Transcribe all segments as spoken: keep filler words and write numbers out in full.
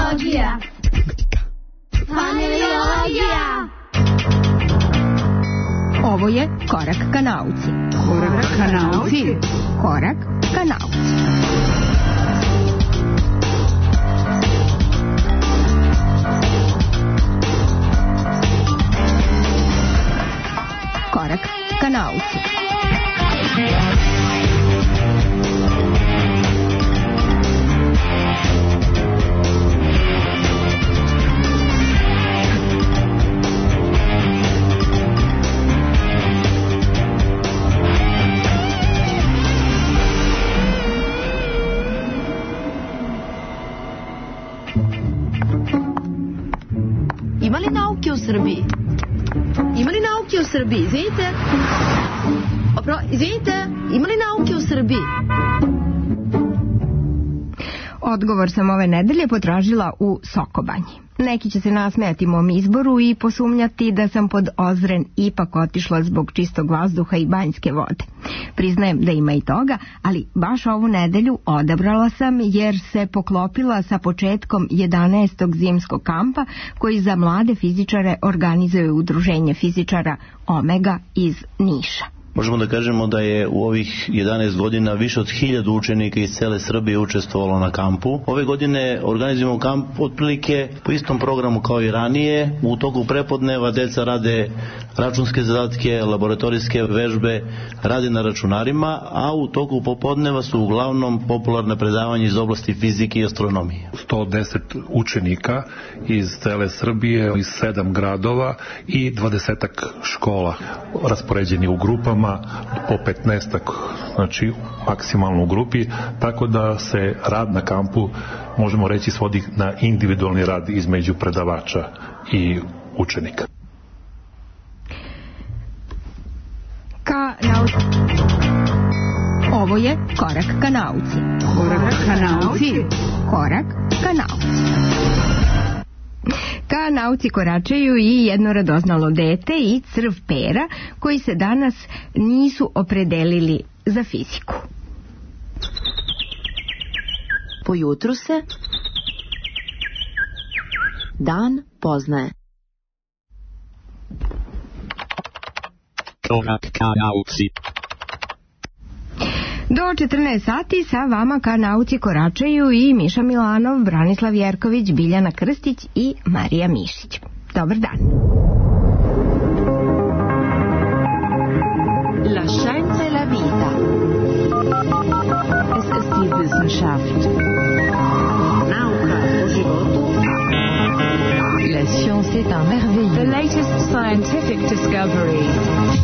Familiologija. Familiologija. Ovo je Korak ka nauci. Korak ka nauci. Korak ka nauci. Korak ka nauci. Ima li nauke u Srbiji? Ima li nauke u Srbiji? Izvinite. Opro, izvinite, ima li nauke u Srbiji? Odgovor sam ove nedelje potražila u Sokobanji. Neki će se nasmejati mom izboru i posumnjati da sam pod Ozren ipak otišla zbog čistog vazduha i banjske vode. Priznajem da ima i toga, ali baš ovu nedelju odabrala sam jer se poklopila sa početkom jedanaestog zimskog kampa koji za mlade fizičare organizuje Udruženje fizičara Omega iz Niša. Možemo da kažemo da je u ovih jedanaest godina više od hiljadu učenika iz cele Srbije učestvovalo na kampu. Ove godine organizujemo kamp otprilike po istom programu kao i ranije. U toku prepodneva deca rade računske zadatke, laboratorijske vežbe, rade na računarima, a u toku popodneva su uglavnom popularne predavanja iz oblasti fizike i astronomije. sto deset učenika iz cele Srbije, iz sedam gradova i dvadesetak škola raspoređeni u grupama po petnaestak, znači maksimalno u grupi, tako da se rad na kampu možemo reći svodi na individualni rad između predavača i učenika. Ka nauci. Ovo je Korak ka nauci. Korak ka nauci. Korak ka nauci. Ka nauci koračaju i jedno radoznalo dete i crv Pera koji se danas nisu opredelili za fiziku. Po jutru se dan poznaje. Korak ka nauci. Do četrnaest sati sa vama ka nauci koračaju i Miša Milanov, Branislav Jerković, Biljana Krstić i Marija Mišić. Dobar dan. La scienza e la vita. Es ist die Wissenschaft. Nauka o životu. La science est un merveilleux. The latest scientific discoveries.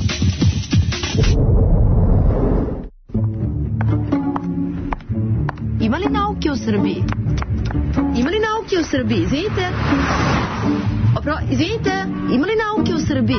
Ima li nauke u Srbiji? Ima li nauke u Srbiji? Izvinite. Opro, izvinite, ima li nauke u Srbiji?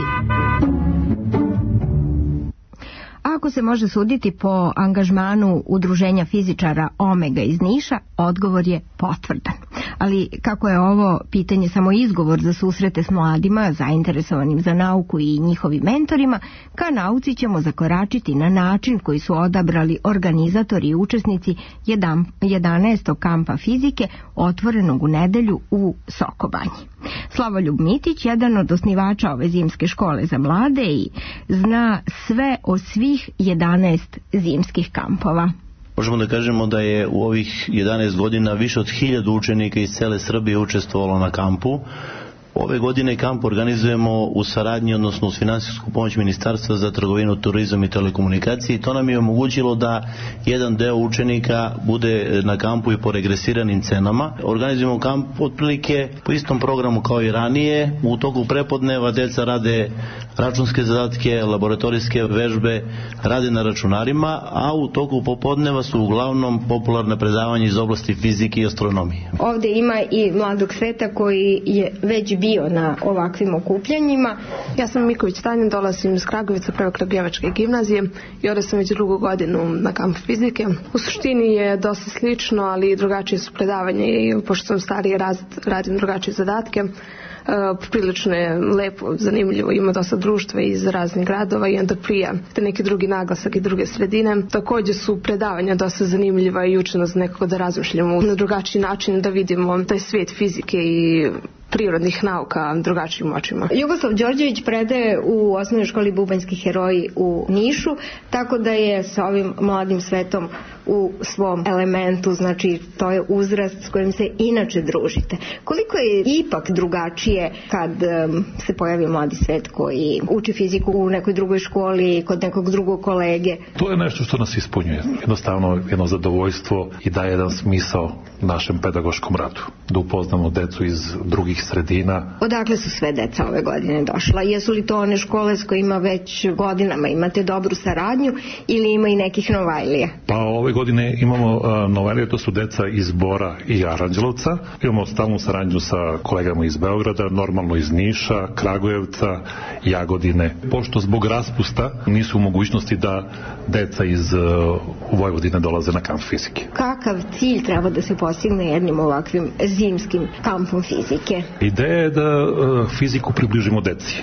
Ako se može suditi po angažmanu Udruženja fizičara Omega iz Niša, odgovor je potvrdan. Ali kako je ovo pitanje samo izgovor za susrete s mladima, zainteresovanim za nauku i njihovim mentorima, ka nauci ćemo zakoračiti na način koji su odabrali organizatori i učesnici jedanaestog kampa fizike otvorenog u nedelju u Sokobanji. Slavoljub Mitić, jedan od osnivača ove zimske škole za mlade i zna sve o svih jedanaest zimskih kampova. Možemo da kažemo da je u ovih jedanaest godina više od hiljadu učenika iz cele Srbije učestvovalo na kampu. Ove godine kamp organizujemo u saradnji, odnosno uz finansijsku pomoć Ministarstva za trgovinu, turizam i telekomunikacije i to nam je omogućilo da jedan deo učenika bude na kampu i po regresiranim cenama. Organizujemo kamp otprilike po istom programu kao i ranije. U toku prepodneva deca rade računske zadatke, laboratorijske vežbe, rade na računarima, a u toku popodneva su uglavnom popularne predavanja iz oblasti fizike i astronomije. Ovde ima i mladog sveta koji je već bio na ovakvim okupljanjima. Ja sam Miković Tanja, dolazim iz Kragovica, Prvo-Kragujevačke gimnazije i ovdje sam već drugu godinu na kampu fizike. U suštini je dosta slično, ali drugačije su predavanje i pošto sam stariji radim drugačije zadatke. prilično je lepo, zanimljivo, ima dosta društva iz raznih gradova i onda prija te neki drugi naglasak i druge sredine. Također su predavanja dosta zanimljiva i uče nas nekako da razmišljamo na drugačiji način, da vidimo taj svijet fizike i prirodnih nauka drugačijim očima. Jugoslav Đorđević predaje u osnovnoj školi Bubanjski heroji u Nišu, tako da je sa ovim mladim svetom u svom elementu, znači to je uzrast s kojim se inače družite. Koliko je ipak drugačije kad um, se pojavi mladi svet koji uči fiziku u nekoj drugoj školi, kod nekog drugog kolege? To je nešto što nas ispunjuje. Jednostavno jedno zadovoljstvo i daje jedan smisao našem pedagoškom radu. Da upoznamo decu iz drugih sredina. Odakle su sve deca ove godine došla? Jesu li to one škole s kojima već godinama imate dobru saradnju ili ima i nekih novajlija? Pa ove godine imamo uh, novajlije, to su deca iz Bora i Aranđelovca. Imamo stalnu saradnju sa kolegama iz Beograda, normalno iz Niša, Kragujevca, Jagodine. Pošto zbog raspusta nisu u mogućnosti da deca iz uh, Vojvodine dolaze na kamp fizike. Kakav cilj treba da se postigne jednim ovakvim zimskim kampom fizike? Ideja je da uh, fiziku približimo deci.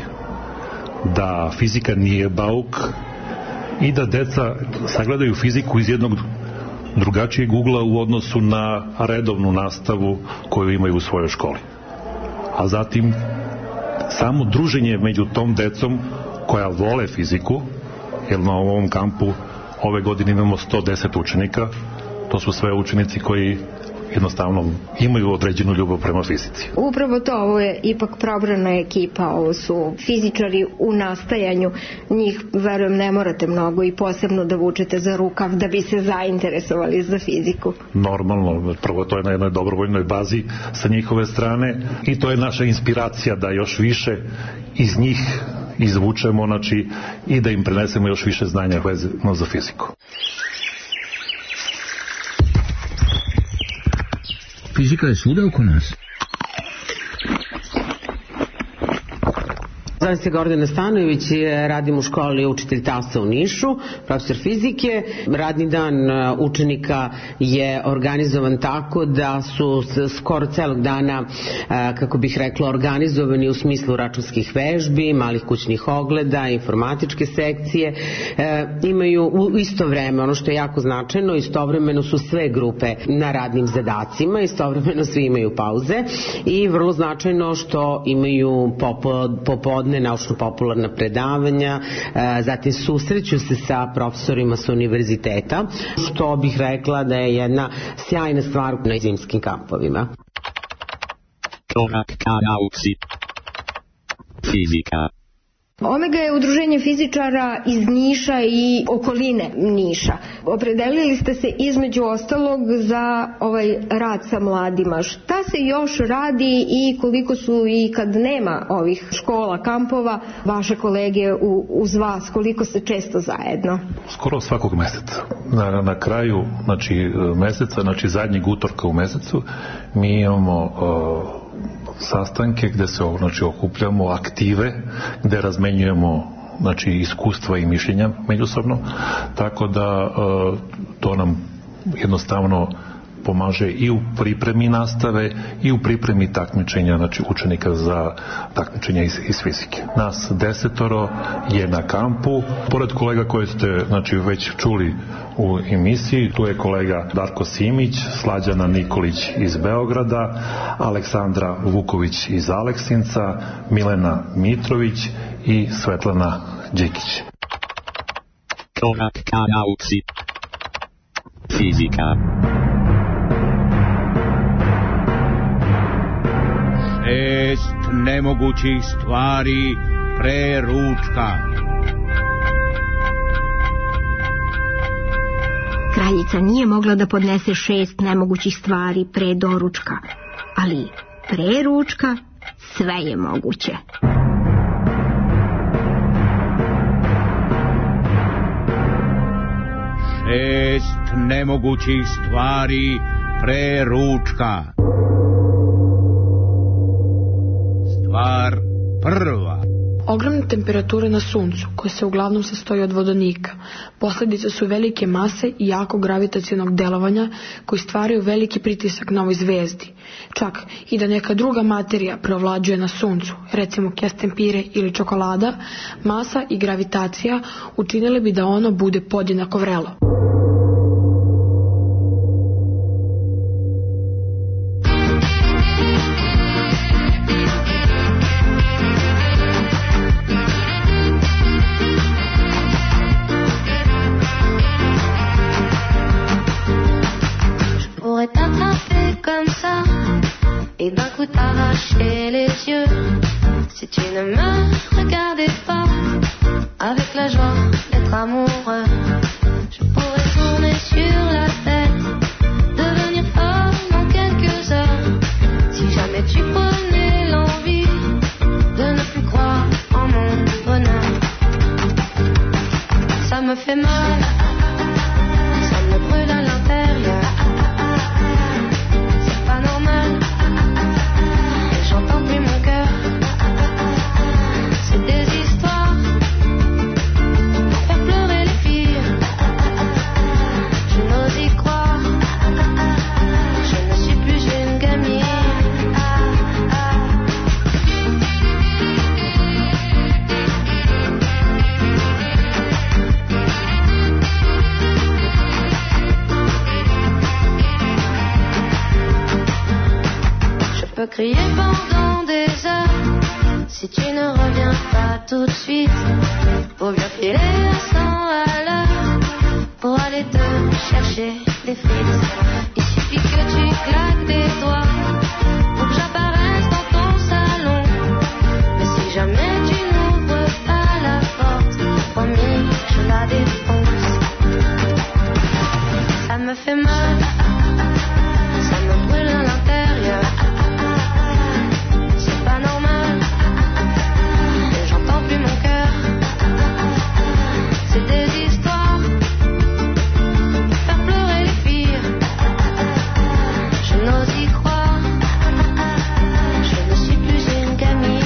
Da fizika nije bauk i da deca sagledaju fiziku iz jednog drugačijeg ugla u odnosu na redovnu nastavu koju imaju u svojoj školi. A zatim samo druženje među tom decom koja vole fiziku, jer na ovom kampu ove godine imamo sto deset učenika, to su sve učenici koji jednostavno imaju određenu ljubav prema fizici. Upravo to, ovo je ipak probrana ekipa, ovo su fizičari u nastajanju, njih verujem ne morate mnogo i posebno da vučete za rukav da bi se zainteresovali za fiziku. Normalno, prvo to je na jednoj dobrovoljnoj bazi sa njihove strane i to je naša inspiracija da još više iz njih izvučemo, znači, i da im prenesemo još više znanja vezano za fiziku. Fizika je svuda oko nas. Zovem se Gordana Stanojević, radim u školi učitelj tasa u Nišu, profesor fizike. Radni dan učenika je organizovan tako da su skoro celog dana, kako bih rekla, organizovani u smislu računskih vežbi, malih kućnih ogleda, informatičke sekcije. Imaju u isto vreme, ono što je jako značajno, istovremeno su sve grupe na radnim zadacima, istovremeno svi imaju pauze i vrlo značajno što imaju popodne naučno-popularna predavanja, zatim susreću se sa profesorima sa univerziteta, što bih rekla da je jedna sjajna stvar na zimskim kampovima. Korak ka nauci. Fizika. Omega je udruženje fizičara iz Niša i okoline Niša. Opredelili ste se između ostalog za ovaj rad sa mladima. Šta se još radi i koliko su, i kad nema ovih škola, kampova, vaše kolege u, uz vas, koliko ste često zajedno? Skoro svakog meseca. Na, na kraju, znači, meseca, znači zadnjeg utorka u mesecu, mi imamo uh, sastanke gde se, znači, okupljamo aktive, gde razmenjujemo, znači, iskustva i mišljenja međusobno, tako da uh, to nam jednostavno pomaže i u pripremi nastave i u pripremi takmičenja, znači učenika za takmičenja iz, iz fizike. Nas desetoro je na kampu, pored kolega koje ste, znači, već čuli u emisiji, tu je kolega Darko Simić, Slađana Nikolić iz Beograda, Aleksandra Vuković iz Aleksinca, Milena Mitrović i Svetlana Đikić. Korak ka nauci. Fizika. Šest nemogućih stvari pre ručka. Kraljica nije mogla da podnese šest nemogućih stvari pre doručka, ali pre ručka sve je moguće. Šest nemogućih stvari pre ručka. Stvar prva. Ogromne temperature na suncu, koje se uglavnom sastoji od vodonika, posljedice su velike mase i jako gravitacionog delovanja koji stvaraju veliki pritisak na ovoj zvezdi. Čak i da neka druga materija preovlađuje na suncu, recimo kesten pire ili čokolada, masa i gravitacija učinile bi da ono bude podjednako vrelo. Et d'un coup t'arracher les yeux si tu ne me regardais pas avec la joie d'être amoureux. Je pourrais tourner sur la tête, devenir folle en quelques heures si jamais tu prenais l'envie de ne plus croire en mon bonheur. Ça me fait mal, ça me brûle à l'intérieur. C'est pas normal. J'entends plus mon cœur. C'est des histoires pour faire pleurer les filles. Je n'ose y croire. Je ne suis plus une gamine. Je peux crier pendant des heures si tu ne reviens pas tout de suite. Faut bien filer à cent à l'heure pour aller te chercher des frites. Il suffit que tu claques des doigts pour que j'apparaisse dans ton salon. Mais si jamais tu n'ouvres pas la porte, promis, je la défonce. Ça me fait mal, ça me brûle à l'intérieur. C'est pas normal, j'entends plus mon cœur. C'est des histoires pour faire pleurer les filles. Je n'ose y croire. Je ne suis plus une gamine.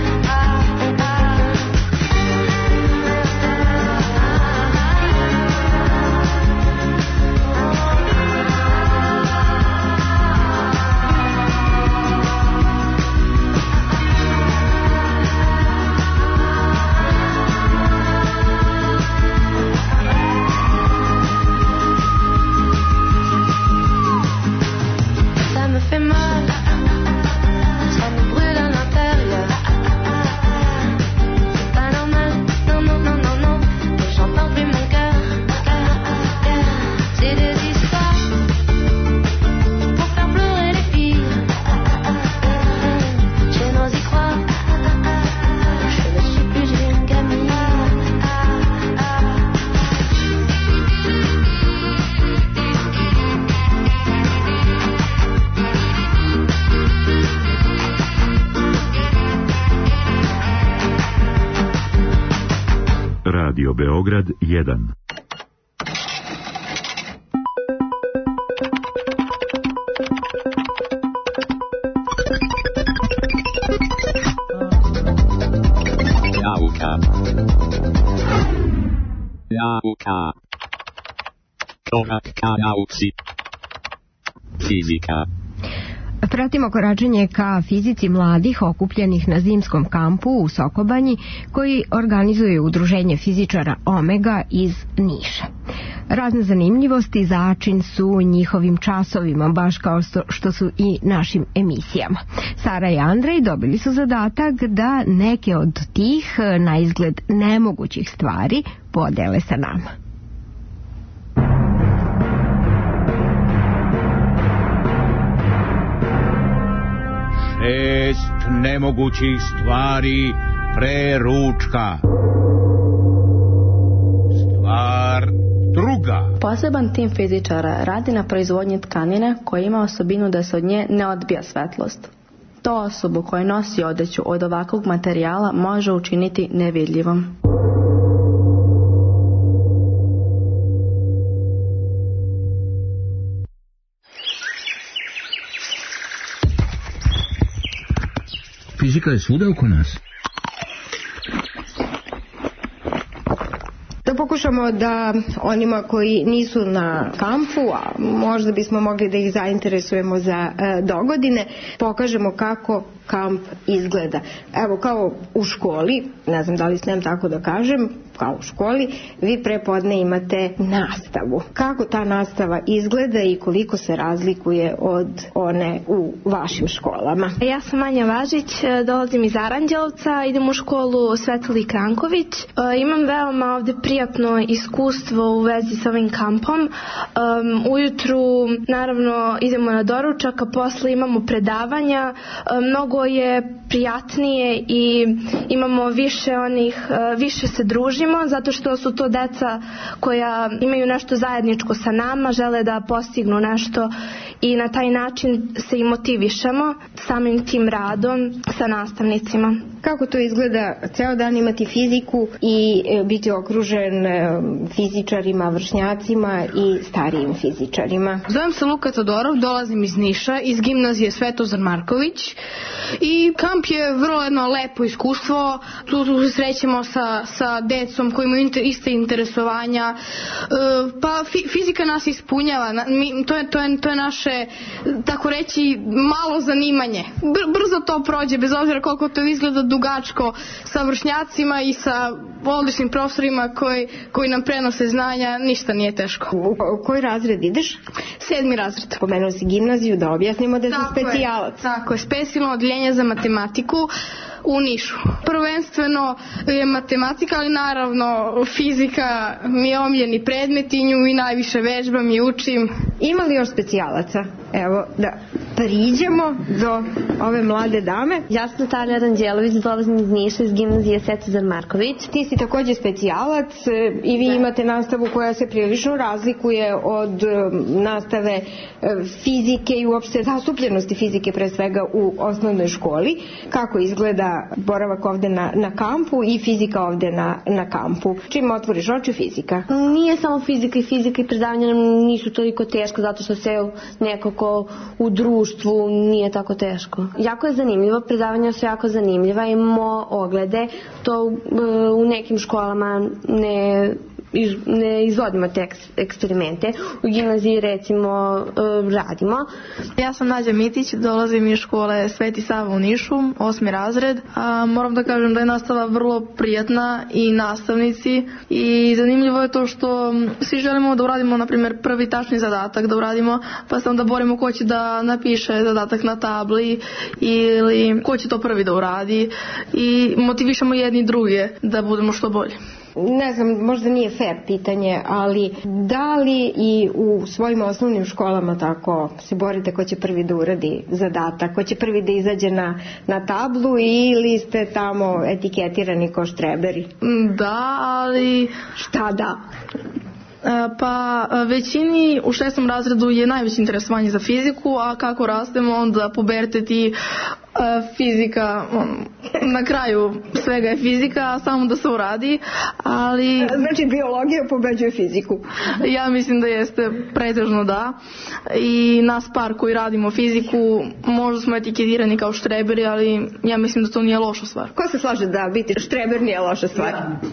Ça me fait mal, ça me brûle à l'intérieur. C'est pas normal, non, non, non, non, non. J'entends plus mon cœur. C'est des histoires pour faire pleurer les filles. Je n'ose y croire. Je ne suis plus une gamine. Radio Beograd jedan. Nauka. Nauka. Korak ka nauci. Fizika. Pratimo koračenje ka fizici mladih okupljenih na zimskom kampu u Sokobanji koji organizuje udruženje fizičara Omega iz Niša. Razne zanimljivosti začin su njihovim časovima, baš kao što su i našim emisijama. Sara i Andrej dobili su zadatak da neke od tih na izgled nemogućih stvari podele sa nama. Šest nemogućih stvari pre ručka. Stvar druga. Poseban tim fizičara radi na proizvodnji tkanine koja ima osobinu da se od nje ne odbija svetlost. To osobu koja nosi odeću od ovakvog materijala može učiniti nevidljivom. Fizika je svuda oko nas. pokušamo da onima koji nisu na kampu, a možda bismo mogli da ih zainteresujemo za e, dogodine, pokažemo kako kamp izgleda. Evo, kao u školi, ne znam da li smem tako da kažem, kao u školi, vi prepodne imate nastavu. Kako ta nastava izgleda i koliko se razlikuje od one u vašim školama? Ja sam Anja Važić, dolazim iz Aranđelovca, idem u školu Svetoli Kranković. Imam veoma ovde prijatno iskustvo u vezi sa ovim kampom. Um, ujutru, naravno, idemo na doručak, a posle imamo predavanja. Um, mnogo je prijatnije i imamo više onih, uh, više se družimo, zato što su to deca koja imaju nešto zajedničko sa nama, žele da postignu nešto i na taj način se i motivišemo samim tim radom sa nastavnicima. Kako to izgleda ceo dan imati fiziku i biti okružen fizičarima, vršnjacima i starijim fizičarima? Zovem se Luka Todorov, dolazim iz Niša, iz gimnazije Svetozar Marković i kamp je vrlo jedno lepo iskustvo. Tu, tu se srećemo sa, sa decom koji imaju inter, iste interesovanja. E, pa fi, fizika nas ispunjava. Mi, to, je, to, je, to je naše, tako reći, malo zanimanje. Br, brzo to prođe, bez obzira koliko to izgleda dugačko, sa vršnjacima i sa odličnim profesorima koji, koji nam prenose znanja, ništa nije teško. U, u koji razred ideš? Sedmi razred. Pomenuo si gimnaziju, da objasnimo da je specijalac. Je, tako je, specijalno odjeljenje za matematiku u Nišu. Prvenstveno je matematika, ali naravno fizika mi je omiljeni predmet i nju i najviše vežbam i učim. Ima li još specijalaca? Evo, da priđemo do ove mlade dame. Ja sam Natalija Ranđelović, dolazim iz Niša, iz gimnazije Svetozar Marković. Ti si takođe specijalac i vi da. imate nastavu koja se prilično razlikuje od nastave fizike i uopšte zastupljenosti fizike pre svega u osnovnoj školi. Kako izgleda boravak ovde na, na kampu i fizika ovde na, na kampu? Čim otvoriš oči, fizika? Nije samo fizika i fizika i predavanja nam nisu toliko teško zato što se nekako u društvu nije tako teško. Jako je zanimljivo, predavanja su jako zanimljiva, imamo oglede, to u nekim školama ne iz, ne izvodimo te eksperimente. U gimnaziji recimo radimo. Ja sam Nađa Mitić, dolazim iz škole Sveti Sava u Nišu, osmi razred. A moram da kažem da je nastava vrlo prijatna i nastavnici i zanimljivo je to što svi želimo da uradimo, na primjer, prvi tačni zadatak da uradimo, pa se onda borimo ko će da napiše zadatak na tabli ili ko će to prvi da uradi i motivišemo jedni druge da budemo što bolji. Ne znam, možda nije fair pitanje, ali da li i u svojim osnovnim školama tako se borite ko će prvi da uradi zadatak, ko će prvi da izađe na, na tablu ili ste tamo etiketirani ko štreberi? Da, ali... Šta da? Pa većini u šestom razredu je najveće interesovanje za fiziku, a kako rastemo onda pubertet i fizika, na kraju svega je fizika, samo da se uradi, ali... Znači biologija pobeđuje fiziku? Ja mislim da jeste, pretežno da. I nas par koji radimo fiziku, možda smo etiketirani kao štreberi, ali ja mislim da to nije loša stvar. Ko se slaže da biti štreber nije loša stvar?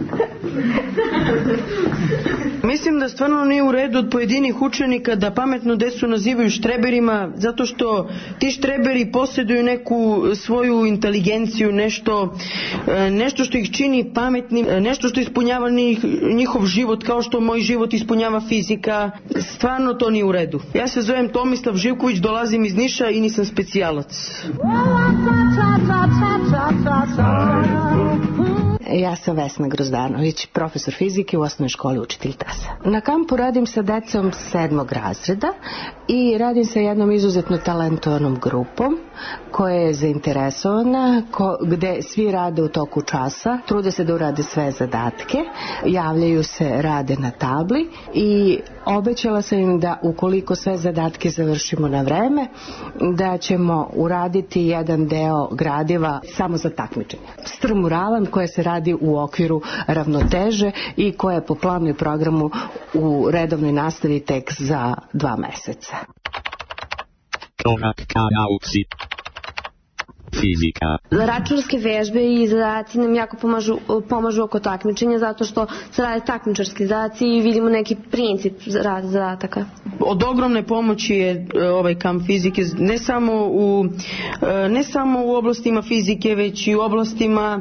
Mislim da stvarno nije u redu od pojedinih učenika da pametnu decu nazivaju štreberima, zato što ti štreberi posjeduju neku svoju inteligenciju, nešto, nešto što ih čini pametnim, nešto što ispunjava njihov život kao što moj život ispunjava fizika. Stvarno to nije u redu. Ja se zovem Tomislav Živković, dolazim iz Niša i nisam specijalac. Ja sam Vesna Grozdanović, profesor fizike u osnovnoj školi Učitelj Tasa. Na kampu radim sa decom sedmog razreda i radim sa jednom izuzetno talentovanom grupom koja je zainteresovana, ko, gde svi rade u toku časa, trude se da urade sve zadatke, javljaju se, rade na tabli i obećala sam im da ukoliko sve zadatke završimo na vreme, da ćemo uraditi jedan deo gradiva samo za takmičenje. Strmuralan koje se radi u okviru ravnoteže i koje je po planu i programu u redovnoj nastavi tek za dva meseca. Korak ka nauci. Fizika. Računske vežbe i zadaci nam jako pomažu, pomažu oko takmičenja zato što se rade takmičarski zadaci i vidimo neki princip rada zadataka. Od ogromne pomoći je ovaj kamp fizike ne samo u, ne samo u oblastima fizike, već i u oblastima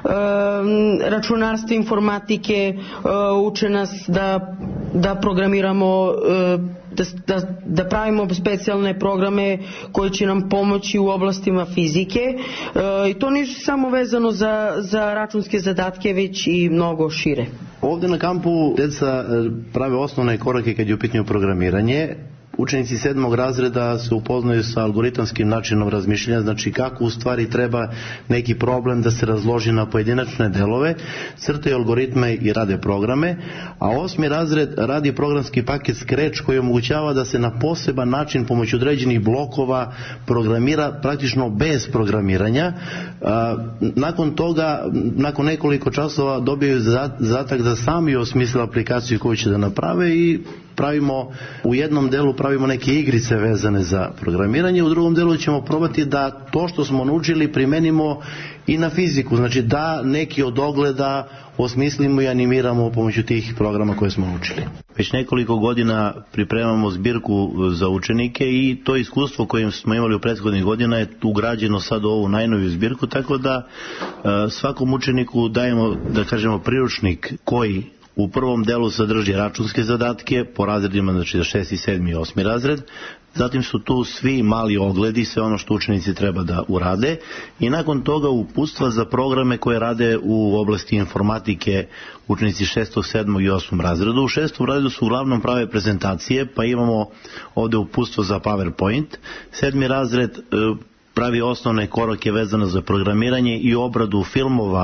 računarstva, informatike. Uče nas da, da programiramo, da, da, da pravimo specijalne programe koji će nam pomoći u oblastima fizike. I to nisu samo vezano za, za računske zadatke, već i mnogo šire. Ovdje na kampu deca prave osnovne korake kad je u pitanju programiranje. Učenici sedmog razreda se upoznaju sa algoritamskim načinom razmišljanja, znači kako u stvari treba neki problem da se razloži na pojedinačne delove, crtaju algoritme i rade programe, a osmi razred radi programski paket Scratch koji omogućava da se na poseban način pomoću određenih blokova programira praktično bez programiranja. Nakon toga, nakon nekoliko časova dobiju zadatak da sami osmisle aplikaciju koju će da naprave i pravimo, u jednom delu pravimo neke igrice vezane za programiranje, u drugom delu ćemo probati da to što smo naučili primenimo i na fiziku, znači da neki od ogleda osmislimo i animiramo pomoću tih programa koje smo naučili. Već nekoliko godina pripremamo zbirku za učenike i to iskustvo koje smo imali u prethodnih godina je ugrađeno sad u ovu najnoviju zbirku, tako da svakom učeniku dajemo, da kažemo, priručnik koji u prvom delu sadrži računske zadatke po razredima, znači za šesti, sedmi i osmi razred. Zatim su tu svi mali ogledi, sve ono što učenici treba da urade i nakon toga uputstva za programe koje rade u oblasti informatike učenici šestog, sedmog i osmog razredu. U šestom razredu su uglavnom prave prezentacije, pa imamo ovdje uputstvo za PowerPoint. Sedmi razred pravi osnovne korake vezane za programiranje i obradu filmova,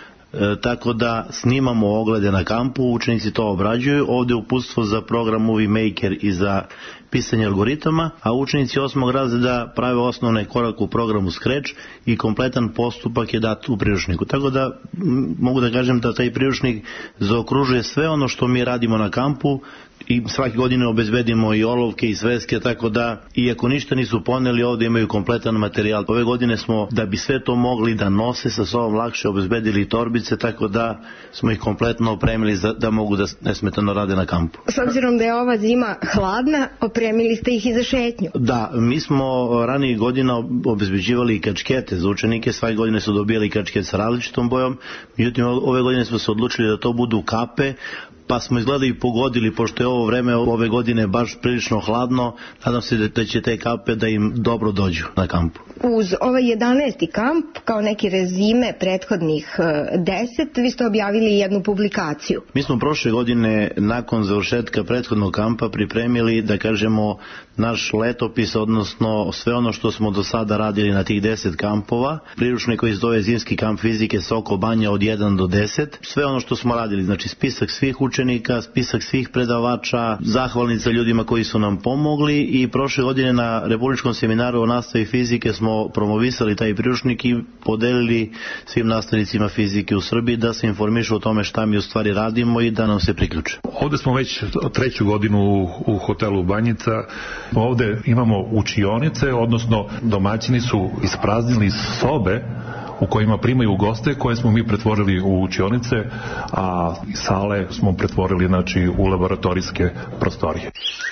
E, tako da snimamo oglede na kampu, učenici to obrađuju, ovdje uputstvo za program Movie Maker i za pisanje algoritama, a učenici osmog razreda prave osnovne korake u programu Scratch i kompletan postupak je dat u priručniku. Tako da mogu da kažem da taj priručnik zaokružuje sve ono što mi radimo na kampu i svake godine obezbedimo i olovke i sveske, tako da iako ništa nisu poneli, ovdje imaju kompletan materijal. Ove godine smo, da bi sve to mogli da nose sa sobom lakše, obezbedili torbice, tako da smo ih kompletno opremili za, da mogu da nesmetano rade na kampu. S obzirom da je ova zima hladna, opremili ste ih i za šetnju. Da, mi smo ranijih godina obezbeđivali i kačkete za učenike, svake godine su dobijali kačket sa različitom bojom, međutim ove godine smo se odlučili da to budu kape, pa smo izgleda i pogodili, pošto je ovo vreme ove godine baš prilično hladno, nadam se da će te kape da im dobro dođu na kampu. Uz ovaj jedanaesti kamp, kao neki rezime prethodnih deset, vi ste objavili jednu publikaciju. Mi smo prošle godine, nakon završetka prethodnog kampa, pripremili, da kažemo, naš letopis, odnosno sve ono što smo do sada radili na tih deset kampova. Priručnik koji se zove Zimski kamp fizike Soko Banja od jedan do deset. Sve ono što smo radili, znači spisak svih učenika, spisak svih predavača, zahvalnica ljudima koji su nam pomogli i prošle godine na Republičkom seminaru o nastavi fizike smo promovisali taj priručnik i podelili svim nastavnicima fizike u Srbiji da se informišu o tome šta mi u stvari radimo i da nam se priključe. Ovdje smo već treću godinu u, u hotelu Banjica. Ovdje imamo učionice, odnosno domaćini su ispraznili sobe u kojima primaju goste, koje smo mi pretvorili u učionice, a sale smo pretvorili, znači, u laboratorijske prostorije.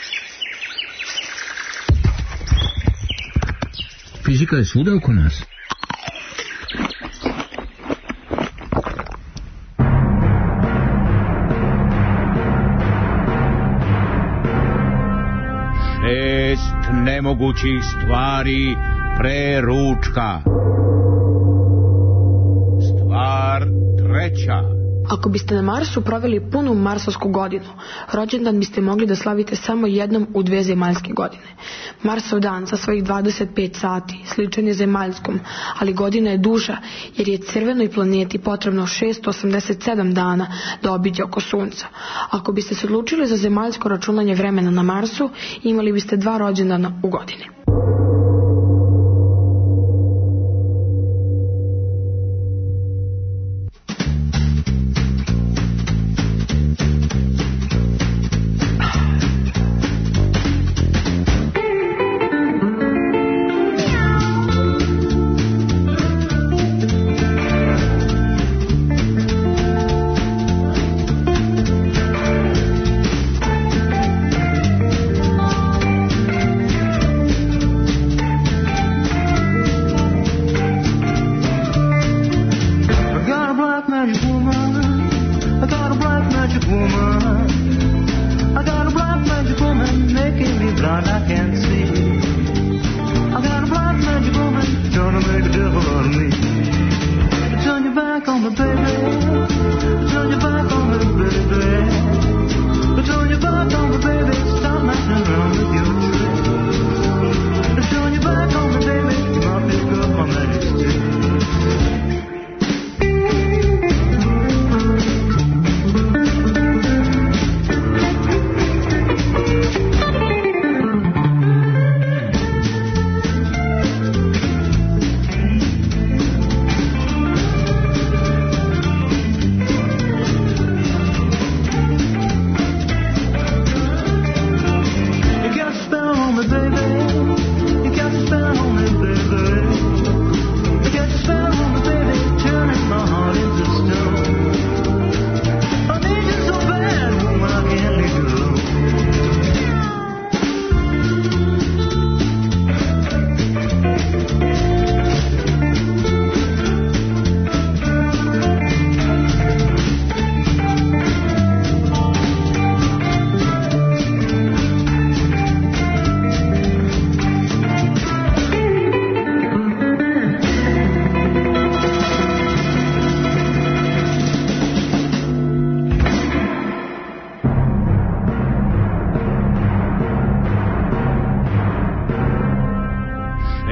Fizika je svuda oko nas. Šest nemogućih stvari pre ručka. Stvar treća. Ako biste na Marsu proveli punu marsovsku godinu, rođendan biste mogli da slavite samo jednom u dve zemaljske godine. Marsov dan sa svojih dvadeset pet sati sličan je zemaljskom, ali godina je duža jer je crvenoj planeti potrebno šesto osamdeset sedam dana da obiđe oko Sunca. Ako biste se odlučili za zemaljsko računanje vremena na Marsu, imali biste dva rođendana u godini.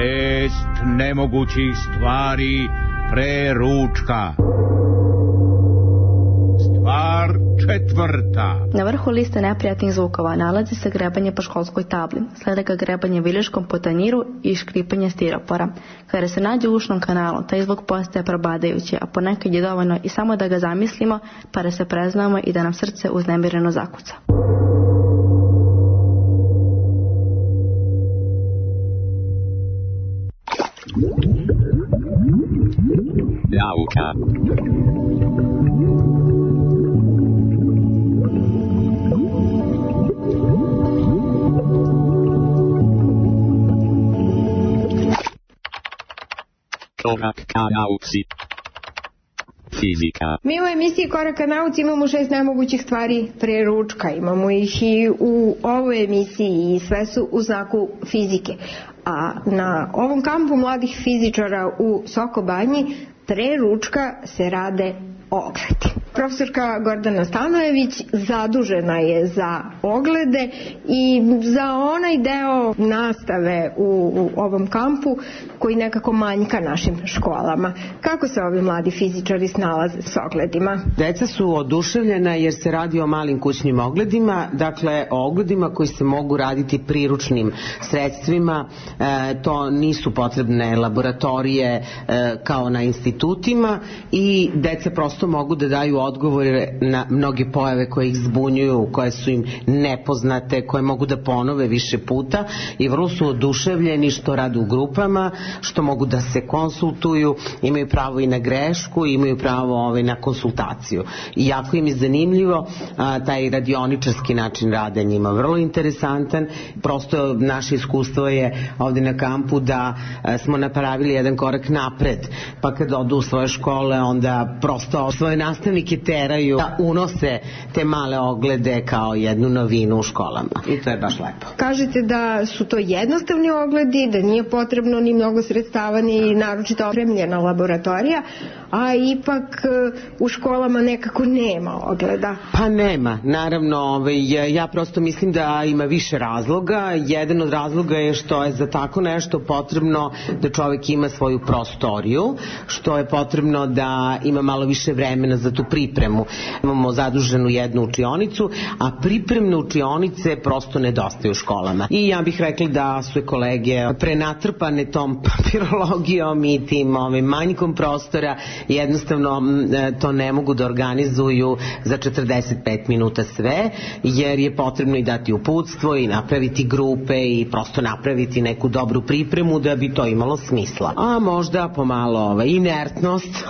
Šest nemogućih stvari pre ručka. Stvar četvrta. Na vrhu liste neprijatnih zvukova nalazi se grebanje po školskoj tabli, slede ga grebanje vilješkom po tanjiru i škripanje stiropora. Kada se nađe u ušnom kanalu, taj zvuk postaje probadajući, a ponekad je dovoljno i samo da ga zamislimo, pa da se preznamo i da nam srce uznemireno zakuca. Nauka. Korak ka nauci. Fizika. Mi u emisiji Korak ka nauci imamo šest nemogućih stvari pre ručka. Imamo ih i u ovoj emisiji i sve su u znaku fizike. A na ovom kampu mladih fizičara u Sokobanji pre ručka se rade ogledi. Profesorka Gordana Stanojević zadužena je za oglede i za onaj deo nastave u, u ovom kampu koji nekako manjka našim školama. Kako se ovi mladi fizičari snalaze s ogledima? Deca su oduševljena jer se radi o malim kućnim ogledima, dakle o ogledima koji se mogu raditi priručnim sredstvima. E, to nisu potrebne laboratorije e, kao na institutima i deca prosto mogu da daju odgovore na mnoge pojave koje ih zbunjuju, koje su im nepoznate, koje mogu da ponove više puta i vrlo su oduševljeni što rade u grupama, što mogu da se konsultuju, imaju pravo i na grešku, imaju pravo ovaj, na konsultaciju. I jako im je zanimljivo a, taj radioničarski način rada njima, vrlo interesantan. Prosto naše iskustvo je ovde na kampu da a, smo napravili jedan korak napred, pa kad odu u svoje škole onda prosto svoje nastavnike teraju da unose te male oglede kao jednu novinu u školama. I to je baš lepo. Kažete da su to jednostavni ogledi, da nije potrebno ni mnogo sredstava, ni naročito opremljena laboratorija, a ipak u školama nekako nema ogleda. Pa nema, naravno, ovaj, ja prosto mislim da ima više razloga. Jedan od razloga je što je za tako nešto potrebno da čovjek ima svoju prostoriju, što je potrebno da ima malo više vremena za tu pripremu. Imamo zaduženu jednu učionicu, a pripremne učionice prosto nedostaju u školama. I ja bih rekla da su kolege prenatrpane tom papirologijom i tim ovim manjkom prostora, jednostavno to ne mogu da organizuju za četrdeset pet minuta sve, jer je potrebno i dati uputstvo i napraviti grupe i prosto napraviti neku dobru pripremu da bi to imalo smisla. A možda pomalo ovaj, inertnost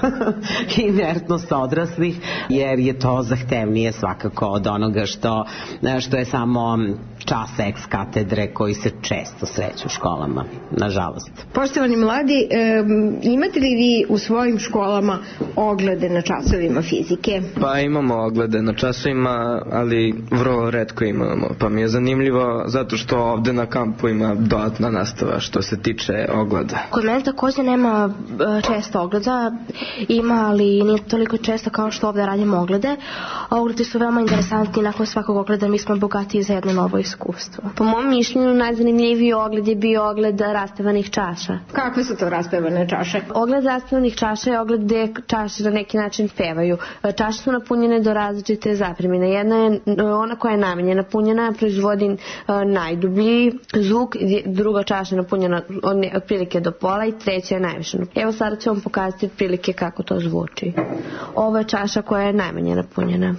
inertnost odraslih, jer je to zahtevnije svakako od onoga što, što je samo čas ex katedre koji se često sreću u školama, nažalost. Poštovani mladi, e, imate li vi u svojim školama oglede na časovima fizike? Pa imamo oglede na časovima, ali vrlo retko imamo, pa mi je zanimljivo zato što ovde na kampu ima dodatna nastava što se tiče ogleda. Kod mene također nema često ogleda, ima, ali nije toliko često kao što ovde radimo oglede. Ogledi su veoma interesantni, nakon svakog ogleda mi smo bogatiji za jedno novo iskustvo. Po mom mišljenju najzanimljiviji ogled je bio ogled raspevanih čaša. Kakve su to raspevane čaše? Ogled raspevanih čaša je ogled gde čaše na neki način pevaju. Čaše su napunjene do različite zapremine. Jedna je ona koja je namenjena napunjena, proizvodi najdublji zvuk, druga čaša je napunjena otprilike do pola i treća je najviše. Evo sada ću vam pokazati otprilike kako to zvuči. Ovo je čaša koja je najmanje napunjena.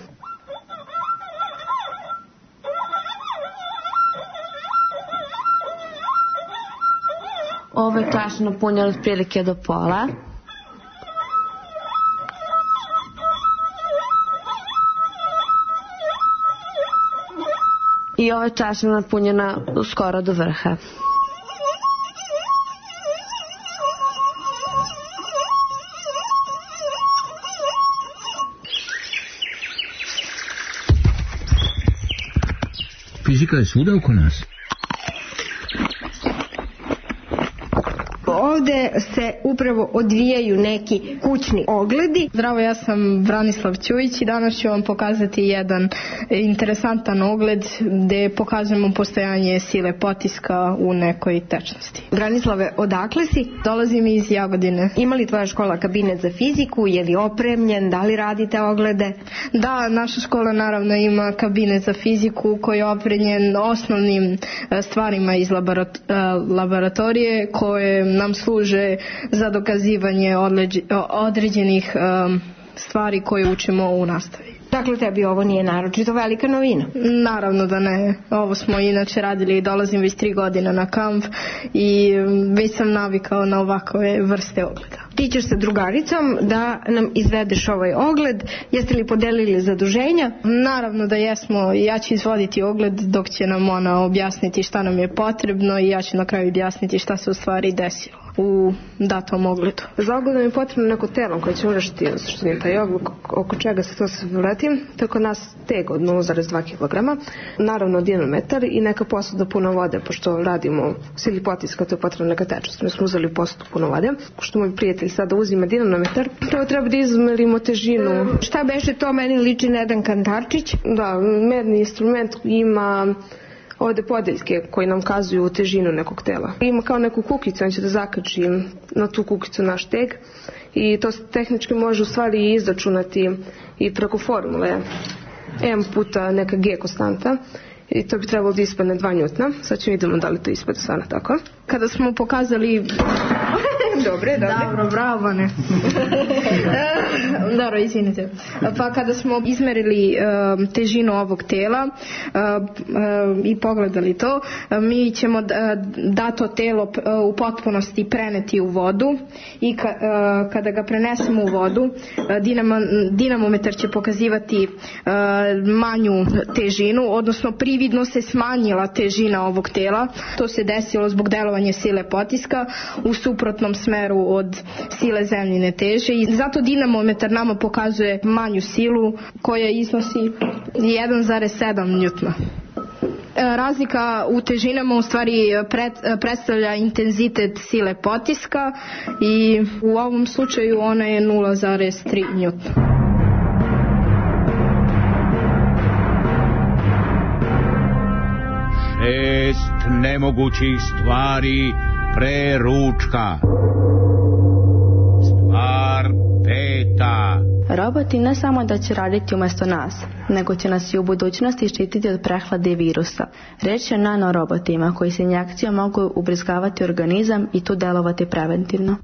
Ovo je čaša napunjena otprilike do pola. I ova čaša napunjena skoro do vrha. Fizika je svuda oko nas. ovde se upravo odvijaju neki kućni ogledi. Zdravo, ja sam Branislav Ćujić i danas ću vam pokazati jedan interesantan ogled gde pokazujemo postojanje sile potiska u nekoj tečnosti. Branislave, odakle si? Dolazim iz Jagodine. Ima li tvoja škola kabinet za fiziku? Je li opremljen? Da li radite oglede? Da, naša škola naravno ima kabinet za fiziku koji je opremljen osnovnim stvarima iz laboratorije koje nam služe za dokazivanje određenih stvari koje učimo u nastavi. Dakle, tebi ovo nije naročito velika novina? Naravno da ne. Ovo smo inače radili i dolazim već tri godine na kamp i već sam navikao na ovakve vrste ogleda. Ti ćeš sa drugaricom da nam izvedeš ovaj ogled. Jeste li podelili zaduženja? Naravno da jesmo. Ja ću izvoditi ogled dok će nam ona objasniti šta nam je potrebno i ja ću na kraju objasniti šta se u stvari desilo u datom ogledu. Za ogledom je potrebno neko telo koje će uvršiti što nije taj ogled, oko čega se to se vrati. To je kod nas teg od nula zarez dva kilograma, naravno dinamometar i neka posuda puno vode, pošto radimo u sili potiska, to je potrebno neka tečnost. Mi smo uzeli posudu puno vode, što moj prijatelj sada uzima dinamometar. Prvo treba da izmerimo težinu. Šta beše to, meni liči na jedan kantarčić? Da, merni instrument ima ovde podeljke koji nam kazuju težinu nekog tela. Ima kao neku kukicu, on će da zakači na tu kukicu naš teg i to se tehnički može u stvari izračunati i preko formule M puta neka G konstanta i to bi trebalo da ispadne dva njutna. Sad ćemo vidimo da li to ispada stvarno tako. Kada smo pokazali... Dobre, dobre. Dobro, bravo, ne. Dobro, izvinite. Pa kada smo izmerili uh, težinu ovog tela uh, uh, i pogledali to, uh, mi ćemo uh, da to telo uh, u potpunosti preneti u vodu i ka, uh, kada ga prenesemo u vodu, uh, dinamo, dinamometar će pokazivati uh, manju težinu, odnosno prividno se smanjila težina ovog tela. To se desilo zbog delovanja sile potiska u suprotnom smeru od sile zemljine teže i zato dinamometar nama pokazuje manju silu koja iznosi jedan zarez sedam njutna. Razlika u težinama u stvari pred, predstavlja intenzitet sile potiska i u ovom slučaju ona je nula zarez tri njutna. Šest nemogućih stvari pre ručka. Stvar peta. Roboti ne samo da će raditi umjesto nas, nego će nas i u budućnosti štititi od prehlade i virusa. Reč je o nanorobotima koji se injekcijom mogu ubrizgavati organizam i tu delovati preventivno.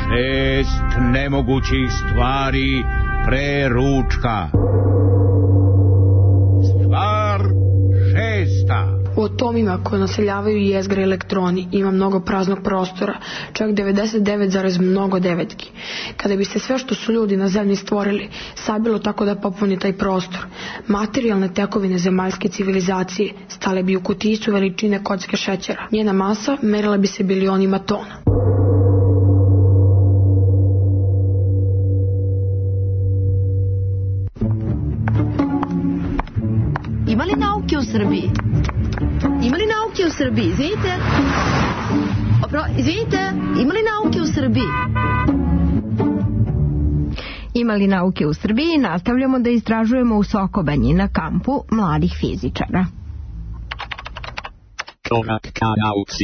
Šest nemogućih stvari pre ručka. Stvar šesta. U atomima koje naseljavaju jezgre elektroni ima mnogo praznog prostora, čak devedeset devet zarez mnogo devetki. Kada bi se sve što su ljudi na zemlji stvorili sabilo tako da popuni taj prostor, materijalne tekovine zemaljske civilizacije stale bi u kutijicu veličine kocke šećera. Njena masa merila bi se bilionima tona. Ima li nauke u Srbiji? Ima li nauke u Srbiji? Izvinite. Opro, izvinite, ima li nauke u Srbiji? Ima li nauke u Srbiji? Nastavljamo da istražujemo u Sokobanji na kampu mladih fizičara. Korak ka nauci.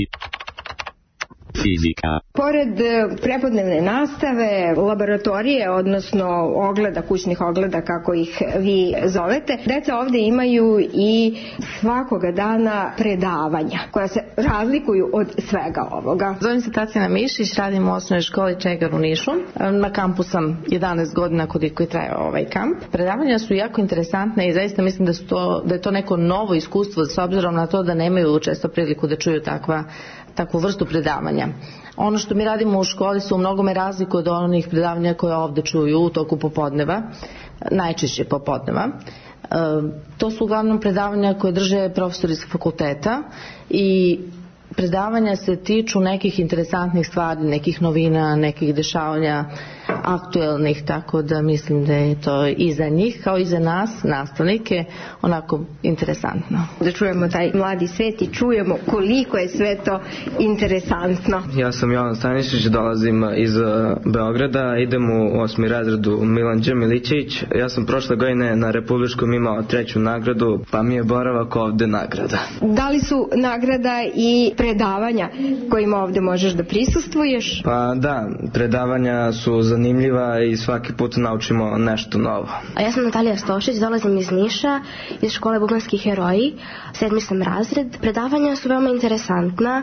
Fizika. Pored prepodnevne nastave, laboratorije, odnosno ogleda, kućnih ogleda kako ih vi zovete, deca ovde imaju i svakoga dana predavanja koja se razlikuju od svega ovoga. Zovem se Tatjana Mišić, radim u osnovnoj školi Čegar u Nišu. Na kampu sam jedanaest godina koliko je trajao ovaj kamp. Predavanja su jako interesantne i zaista mislim da, su to, da je to neko novo iskustvo s obzirom na to da nemaju često priliku da čuju takva takvu vrstu predavanja. Ono što mi radimo u školi su u mnogome razliku od onih predavanja koje ovde čuju u toku popodneva, najčešće popodneva. E, to su uglavnom predavanja koje drže profesori iz fakulteta i predavanja se tiču nekih interesantnih stvari, nekih novina, nekih dešavanja aktuelnih, tako da mislim da je to i za njih kao i za nas, nastavnike, onako interesantno. Da čujemo taj mladi svet i čujemo koliko je sve to interesantno. Ja sam Jovan Stanišić, dolazim iz Beograda, idem u osmi razred u Milan Đ. Milićević. Ja sam prošle godine na Republičkom imao treću nagradu, pa mi je boravak ovde nagrada. Da li su nagrada i predavanja kojima ovde možeš da prisustvuješ? Pa da, predavanja su zanimljiva i svaki put naučimo nešto novo. A ja sam Natalija Stošić, dolazim iz Niša, iz škole Bubnjski heroji, sedmi sam razred. Predavanja su veoma interesantna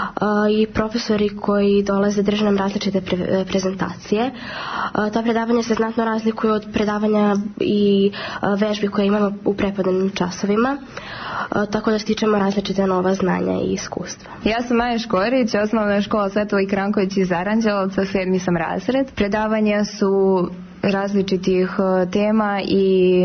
i profesori koji dolaze drže nam različite pre prezentacije. Ta predavanja se znatno razlikuju od predavanja i vežbi koje imamo u prepodnevnim časovima, tako da stičemo različite nova znanja i iskustva. Ja sam Maja Škorić, osnovna škola Svetlika Kranković iz Aranđelovca, sedmi sam razred. Predavanja su različitih tema i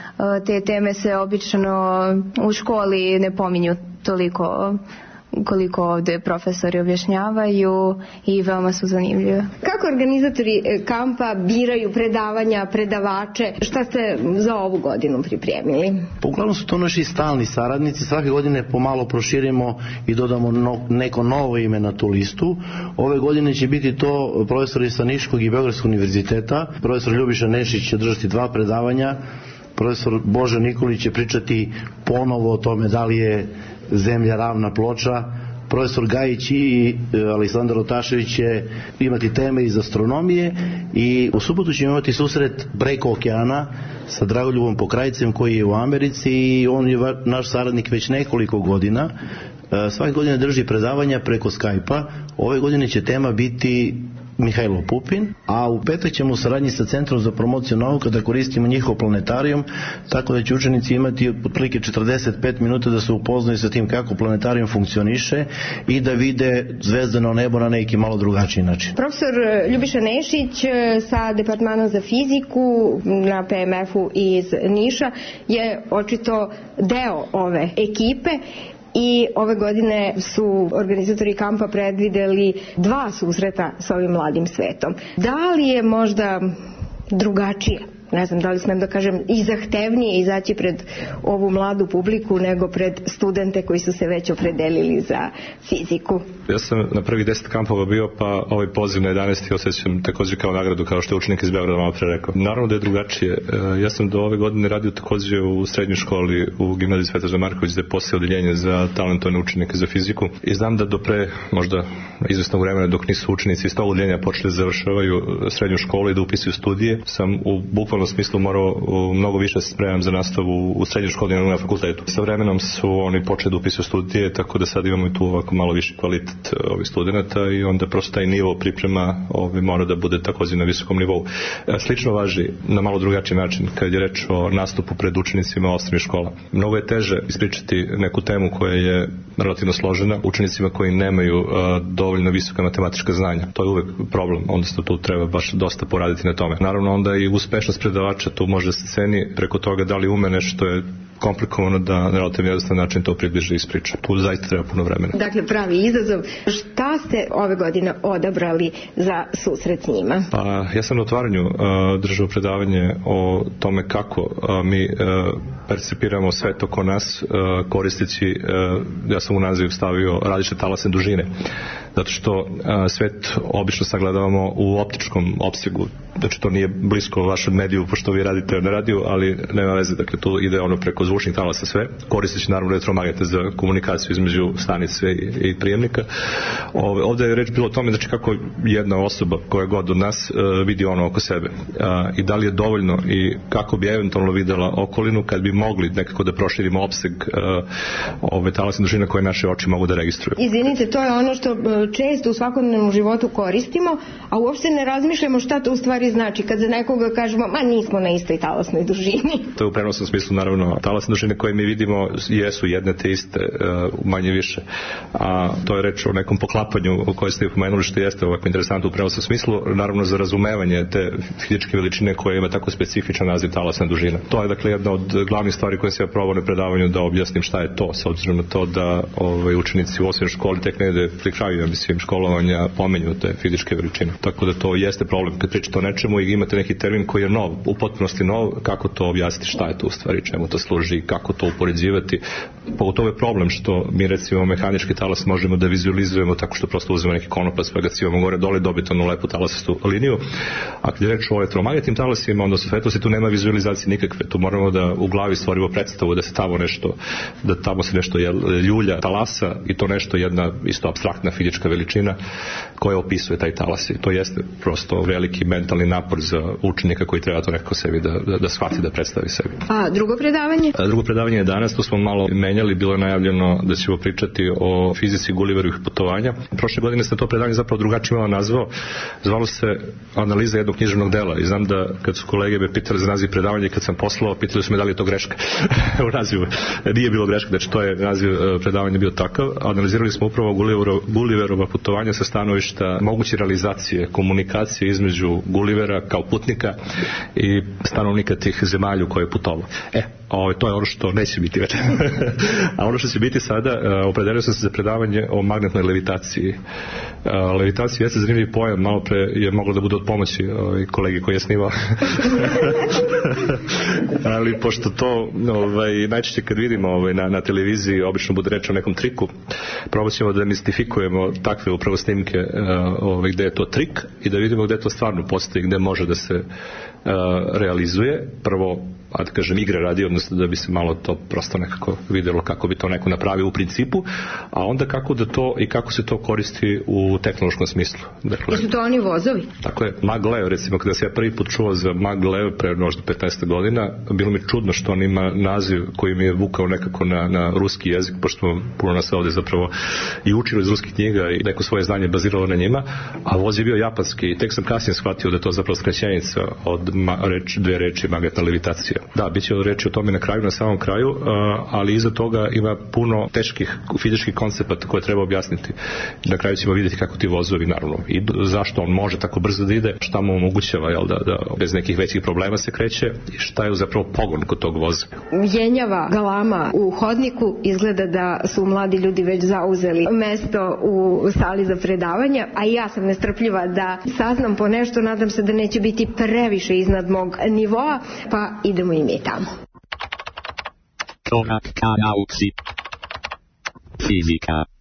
te teme se obično u školi ne pominju toliko koliko ovde profesori objašnjavaju i veoma su zanimljive. Kako organizatori kampa biraju predavanja, predavače? Šta ste za ovu godinu pripremili? Uglavnom su to naši stalni saradnici. Svake godine pomalo proširimo i dodamo no, neko novo ime na tu listu. Ove godine će biti to profesori sa Niškog i Beogradskog univerziteta. Profesor Ljubiša Nešić će držati dva predavanja. Profesor Božo Nikolić će pričati ponovo o tome da li je zemlja ravna ploča. Profesor Gajić i Aleksandar Otašević će imati teme iz astronomije i u subotu ćemo imati susret preko okeana sa Dragoljubom Pokrajicem koji je u Americi i on je naš saradnik već nekoliko godina. Svake godine drži predavanja preko Skype-a. Ove godine će tema biti Mihajlo Pupin, a u petak ćemo u saradnji sa Centrom za promociju nauka da koristimo njihov planetarijum, tako da će učenici imati otprilike četrdeset pet minuta da se upoznaju sa tim kako planetarijum funkcioniše i da vide zvezdano nebo na neki malo drugačiji način. Profesor Ljubiša Nešić sa Departmanom za fiziku na P M F-u iz Niša je očito deo ove ekipe. I ove godine su organizatori kampa predvideli dva susreta s ovim mladim svetom. Da li je možda drugačije? Ne znam, da li smem da kažem i zahtevnije izaći pred ovu mladu publiku nego pred studente koji su se već opredelili za fiziku. Ja sam na prvih deset kampova bio, pa ovaj poziv na jedanaesti osjećam također kao nagradu, kao što je učenik iz Beograda malo pre rekao. Naravno da je drugačije. Ja sam do ove godine radio također u srednjoj školi u gimnaziji Svetozar Marković, gde je postoje odeljenje za talentovane učenike za fiziku. I znam da do pre možda izvesnog vremena, dok nisu učenici iz tog odeljenja počeli da završavaju srednju školu i da upisuju studije, sam u bukvalno obrazovnom smislu morao mnogo više se spremam za nastavu u srednjoj školi nego na fakultetu. Sa vremenom su oni počeli da upisuju studije, tako da sad imamo i tu ovako malo viši kvalitet ovih studenata i onda prosto taj nivo priprema ovaj, mora da bude također na visokom nivou. Slično važi na malo drugačiji način kad je reč o nastupu pred učenicima osnovnih škola. Mnogo je teže ispričati neku temu koja je relativno složena učenicima koji nemaju uh, dovoljno visoka matematička znanja. To je uvek problem, odnosno tu treba baš dosta poraditi na tome. Naravno onda i uspešnost predavača tu može se ceni preko toga da li ume nešto je komplikovano da na relativno jednostavan način to približi i ispriča. Tu zaista treba puno vremena. Dakle, pravi izazov. Šta ste ove godine odabrali za susret s njima? Pa, ja sam na otvaranju uh, držao predavanje o tome kako uh, mi uh, percipiramo svet oko nas uh, koristeći, uh, ja sam u naziv stavio različite talasne dužine. Zato što uh, svet obično sagledavamo u optičkom opsegu. Znači to nije blisko vašem mediju, pošto vi radite na radiju, ali nema veze. Dakle, tu ide ono preko zvučnih talasa sve, koristeći naravno elektromagnete za komunikaciju između stanice i, i prijemnika. Ove, ovdje je reč bilo o tome znači kako jedna osoba koja god od nas uh, vidi ono oko sebe uh, i da li je dovoljno i kako bi eventualno videla okolinu kad bi mogli nekako da proširimo opseg uh, ove talasne dužine koje naše oči mogu da registruju. Izvinite, to je ono što često u svakodnevnom životu koristimo, a uopšte ne razmišljamo šta to u stvari znači kad za nekoga kažemo, ma nismo na istoj talasnoj dužini. To je u prenosnom smislu naravno talasne dužine koje mi vidimo jesu jedne te iste, uh, manje više. A to je reč o nekom poklapanju o kojoj ste pomenuli što jeste ovako interesantno u prenosnom smislu, naravno za razumevanje te fizičke veličine koja ima tako specifičan naziv talasna dužina. To je dakle jedna od glavnih stvari koje se ja probao na predavanju da objasnim šta je to, s obzirom na to da ovaj, učenici u osnovnoj školi tek negde pri kraju, ja mislim, školovanja pomenju te fizičke veličine. Tako da to jeste problem kad pričate o nečemu i imate neki termin koji je nov, u potpunosti nov, kako to objasniti, šta je to u stvari, čemu to služi, kako to upoređivati. Pogotovo je problem što mi recimo mehanički talas možemo da vizualizujemo tako što prosto uzmemo neki konopac pa ga civamo gore dole, dobiti onu lepu talasastu liniju. A kad je reč o elektromagnetnim talasima, onda su svetlosti, tu nema vizualizacije nikakve. Tu moramo da u glavi stvorimo predstavu da se tamo nešto, da tamo se nešto ljulja talasa i to nešto jedna isto apstraktna fizička veličina koja opisuje taj talas. I to jeste prosto veliki mentalni napor za učenika koji treba to nekako sebi da, da, da shvati, da predstavi sebi. A drugo predavanje? A drugo predavanje je danas, tu smo malo menjali, bilo je najavljeno da ćemo pričati o fizici Gulliverovih putovanja. Prošle godine se to predavanje zapravo drugačije malo nazvao. Zvalo se analiza jednog književnog dela i znam da kad su kolege me pitali za naziv predavanja i kad sam poslao, pitali su me da li je to greška u nazivu. Nije bilo greška, znači to je naziv predavanja bio takav. Analizirali smo upravo Gulliverova putovanja sa stanovišta moguće realizacije komunikacije između Gullivera kao putnika i stanovnika tih zemalja u koje je putovao. E, ovo, to je ono što neće biti već. A ono što će biti sada, uh, opredelio sam se za predavanje o magnetnoj levitaciji. Uh, levitacija jeste zanimljiv pojam, malo pre je moglo da bude od pomoći ovaj, kolegi koji je snimao. Ali pošto to ovaj, najčešće kad vidimo ovaj, na, na televiziji obično bude reč o nekom triku, probat ćemo da mistifikujemo takve upravo snimke uh, ovaj, gde je to trik i da vidimo gde to stvarno postoji, gde može da se uh, realizuje. Prvo, a da kažem, igre radi, odnosno da bi se malo to prosto nekako vidjelo kako bi to neko napravio u principu, a onda kako da to i kako se to koristi u tehnološkom smislu. Dakle, jesu to oni vozovi? Tako je, Maglev, recimo, kada se ja prvi put čuo za Maglev pre možda petnaest godina, bilo mi čudno što on ima naziv koji mi je vukao nekako na, na ruski jezik, pošto puno nas ovdje zapravo i učilo iz ruskih knjiga i neko svoje znanje baziralo na njima, a voz je bio japanski i tek sam kasnije shvatio da je to zapravo skraćenica od ma, reč, dve reči magnetna levitacija. Da, bit će reći o tome na kraju, na samom kraju, ali iza toga ima puno teških fizičkih koncepata koje treba objasniti. Na kraju ćemo vidjeti kako ti vozovi naravno idu, zašto on može tako brzo da ide, šta mu omogućava jel, da, da bez nekih većih problema se kreće i šta je zapravo pogon kod tog voza. Jenjava galama u hodniku, izgleda da su mladi ljudi već zauzeli mesto u sali za predavanja, a i ja sam nestrpljiva da saznam po nešto, nadam se da neće biti previše iznad mog nivoa, pa idemo i mi tamo. Korak ka nauci. Fizika.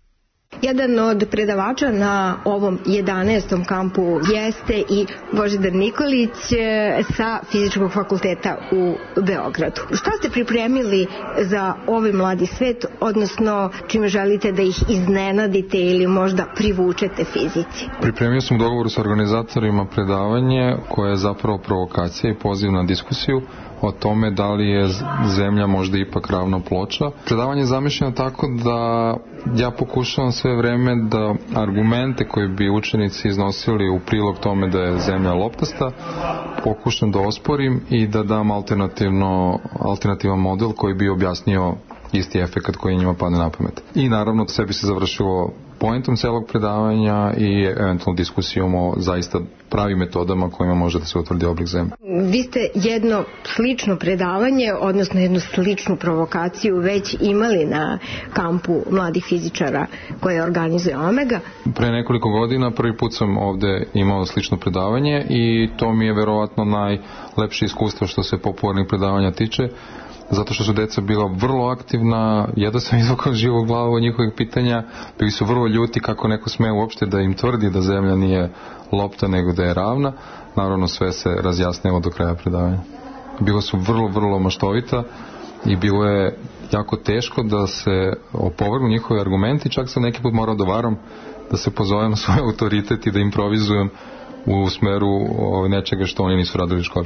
Jedan od predavača na ovom jedanaestom kampu jeste i Božidar Nikolić sa Fizičkog fakulteta u Beogradu. Šta ste pripremili za ovaj mladi svet, odnosno čime želite da ih iznenadite ili možda privučete fizici? Pripremio sam u dogovoru sa organizatorima predavanje koje je zapravo provokacija i poziv na diskusiju o tome da li je zemlja možda ipak ravna ploča. Predavanje je zamišljeno tako da ja pokušavam sve vreme da argumente koje bi učenici iznosili u prilog tome da je zemlja loptasta pokušam da osporim i da dam alternativno, alternativan model koji bi objasnio isti efekat koji njima padne na pamet. I naravno sve bi se završilo poentom celog predavanja i eventualno diskusijom o zaista pravim metodama kojima može da se utvrdi oblik zemlje. Vi ste jedno slično predavanje, odnosno jednu sličnu provokaciju već imali na kampu mladih fizičara koje organizuje Omega. Pre nekoliko godina prvi put sam ovde imao slično predavanje i to mi je verovatno najlepše iskustvo što se popularnih predavanja tiče, zato što su deca bila vrlo aktivna, jedva sam izvukao živu glavu od njihovih pitanja, bili su vrlo ljuti kako neko sme uopšte da im tvrdi da zemlja nije lopta nego da je ravna. Naravno sve se razjasnilo do kraja predavanja. Bilo su vrlo, vrlo maštovita i bilo je jako teško da se opovrgnu njihovi argumenti, čak sam neki put morao da varam, da se pozovem na svoj autoritet i da improvizujem u smeru nečega što oni nisu radili u školi.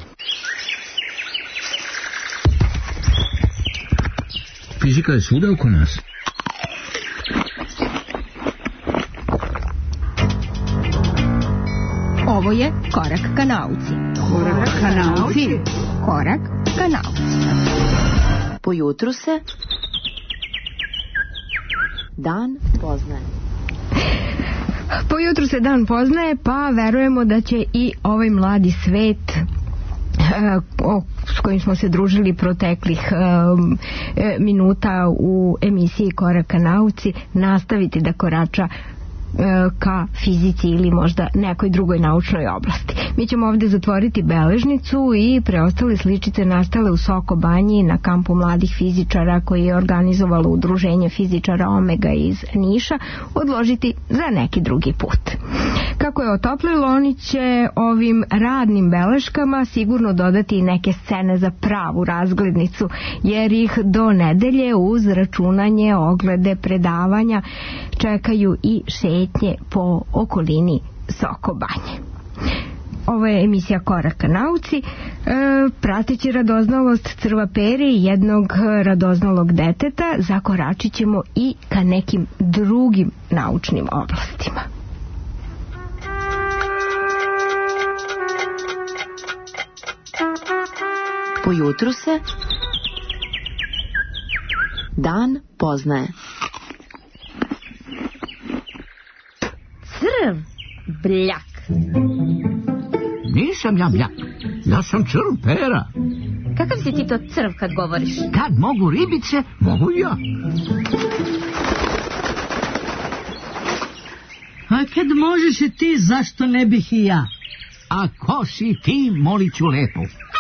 Fizika je svuda oko nas. Ovo je Korak ka nauci. Korak ka nauci. Korak ka nauci. Po jutru se dan poznaje. Po jutru se dan poznaje, pa verujemo da će i ovaj mladi svet o, s kojim smo se družili proteklih um, minuta u emisiji Korak ka nauci nastaviti da korača ka fizici ili možda nekoj drugoj naučnoj oblasti. Mi ćemo ovdje zatvoriti beležnicu i preostale sličice nastale u Soko Banji na kampu mladih fizičara koji je organizovalo Udruženje fizičara Omega iz Niša odložiti za neki drugi put. Kako je otoplilo, oni će ovim radnim beleškama sigurno dodati neke scene za pravu razglednicu, jer ih do nedelje uz računanje, oglede, predavanja čekaju i šetnje po okolini Soko Banje. Ovo je emisija Korak ka nauci, e, prateći radoznalost Crva Pere i jednog radoznalog deteta zakoračit ćemo i ka nekim drugim naučnim oblastima. Po jutru se dan poznaje. Crv, bljak. Nisam ja bljak, ja sam Crv Pera. Kakav si ti to crv kad govoriš? Kad mogu ribice, mogu i ja. A kad možeš i ti, zašto ne bih i ja? A ko si ti, molit ću lepo?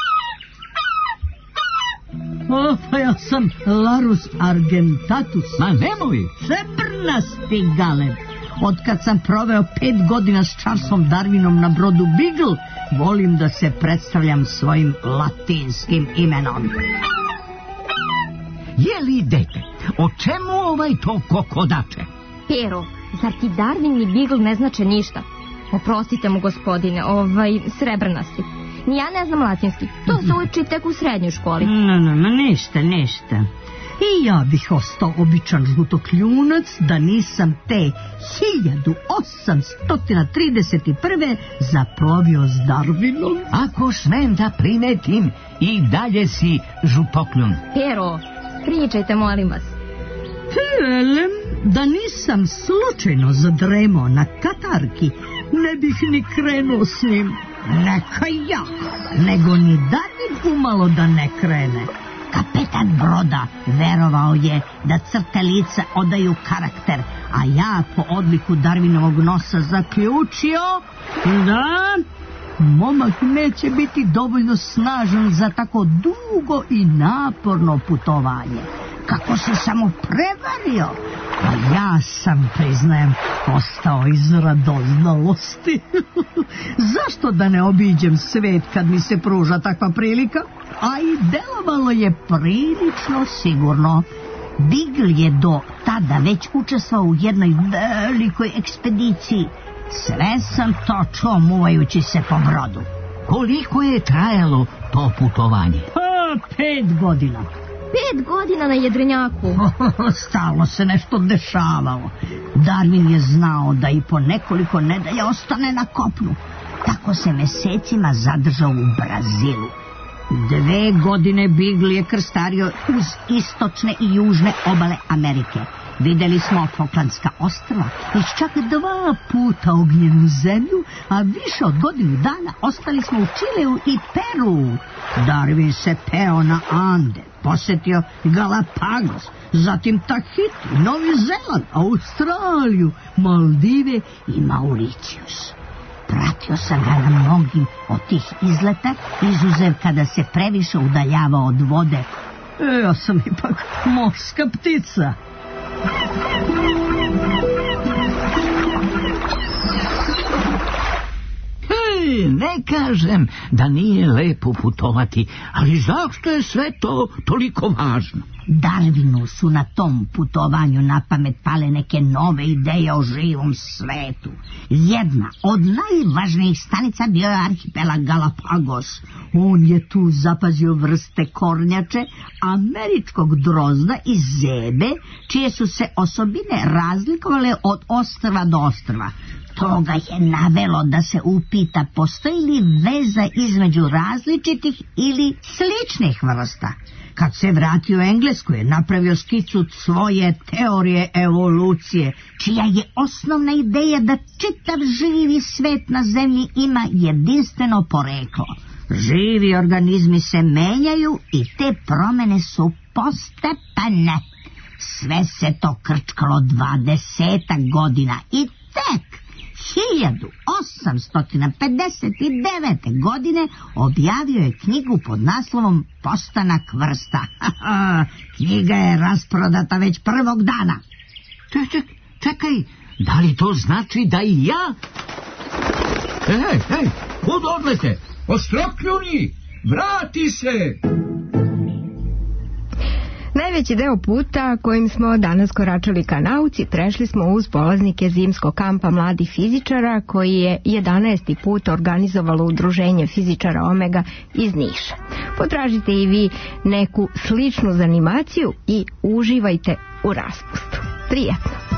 O, pa ja sam Larus argentatus. Ma nemoj. Srebrnasti galeb. Od kad sam proveo pet godina s Charlesom Darwinom na brodu Beagle, volim da se predstavljam svojim latinskim imenom. Je li, dete, o čemu ovaj to kokodače? Pero, zar ti Darwin ni Beagle ne znače ništa? Oprostite mu, gospodine, ovaj srebrnasti. Ni ja ne znam latinski. To se uči tek u srednjoj školi. No, no, no, ništa, ništa. I ja bih ostao običan žutokljunac da nisam te hiljadu osamsto trideset prve zaplovio s Darwinom. Ako smem da primetim, i dalje si žutokljun. Pero, pričajte, molim vas. Velem, da nisam slučajno zadremao na katarki, ne bih ni krenuo s njim. Neka ja, nego ni Darwin umalo da ne krene. Kapetan broda verovao je da crte lice odaju karakter, a ja po odliku Darwinovog nosa zaključio da momak neće biti dovoljno snažan za tako dugo i naporno putovanje. Kako se samo prevario, A ja sam, priznajem, ostao iz radoznalosti. Zašto da ne obiđem svet kad mi se pruža takva prilika? A i delovalo je prilično sigurno. Beagle je do tada već učestvovao u jednoj velikoj ekspediciji. Sve sam to čuo muvajući se po brodu. Koliko je trajalo to putovanje? Pa, pet godina. Pet godina na jedrenjaku. Stalno se nešto dešavalo. Darwin je znao da i po nekoliko nedelja ostane na kopnu. Tako se mesecima zadržao u Brazilu. Dve godine Beagle je krstario uz istočne i južne obale Amerike. Videli smo Falklandska ostrva i čak dva puta ognjenu zemlju, a više od godinu dana ostali smo u Čileu i Peru. Darwin se peo na Ande, posetio Galapagos, zatim Tahiti, Novi Zeland, Australiju, Maldive i Mauricijus. Pratio sam ga na mnogim od tih izleta, izuzev kada se previše udaljavao od vode. E, ja sam ipak morska ptica. Hej, ne kažem da nije lepo putovati, ali zašto je sve to toliko važno? Darwinu su na tom putovanju na pamet pale neke nove ideje o živom svetu. Jedna od najvažnijih stanica bio je arhipelag Galapagos. On je tu zapazio vrste kornjače, američkog drozda i zebe, čije su se osobine razlikovale od ostrva do ostrva. To ga je navelo da se upita postoji li veza između različitih ili sličnih vrsta. Kad se vratio u Englesku je napravio skicu svoje teorije evolucije, čija je osnovna ideja da čitav živi svet na zemlji ima jedinstveno poreklo. Živi organizmi se menjaju i te promene su postepene. Sve se to krčkalo dvadesetak godina i tek hiljadu osamsto pedeset devete. godine objavio je knjigu pod naslovom Postanak vrsta. Knjiga je rasprodata već prvog dana. Čekaj, čekaj, da li to znači da i ja? Ej, ej, kud odlete? Ostrokljuni, vrati se! Najveći deo puta kojim smo danas koračali ka nauci prešli smo uz polaznike zimskog kampa mladih fizičara koji je jedanaesti put organizovalo udruženje fizičara Omega iz Niša. Potražite i vi neku sličnu zanimaciju i uživajte u raspustu. Prijetno!